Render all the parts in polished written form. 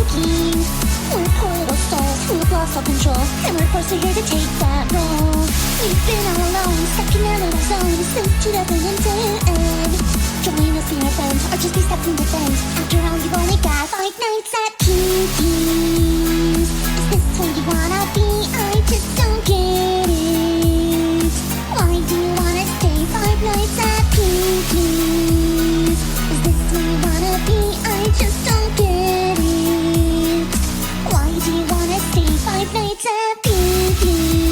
thinking. We're poor little souls who have lost all control, and we're forced to here to take that role. We've been all alone, stuck in our little zone since 2010. Join us, be our friends, or just be stuck in defense. After all, you've only got 5 nights at Kinkies. Is this who you wanna be? I just don't get it. Why do you wanna stay 5 nights at Kinkies? Is this who you wanna be? I just don't get it. Why do you wanna stay 5 nights at Kinkies?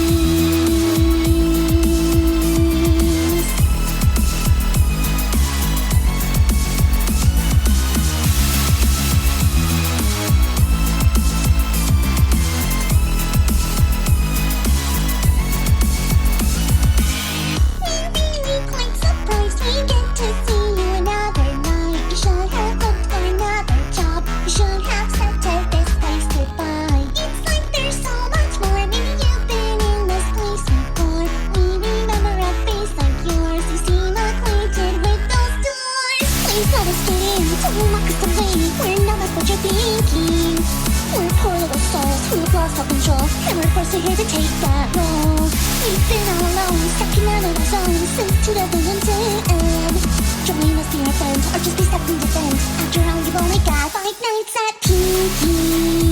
And we're forced to here to take that role. We've been all alone, stuck in our little zone since 2010. Join us, be our friends, or just be stuck in defense. After all, you've only got 5 nights at Kinkies.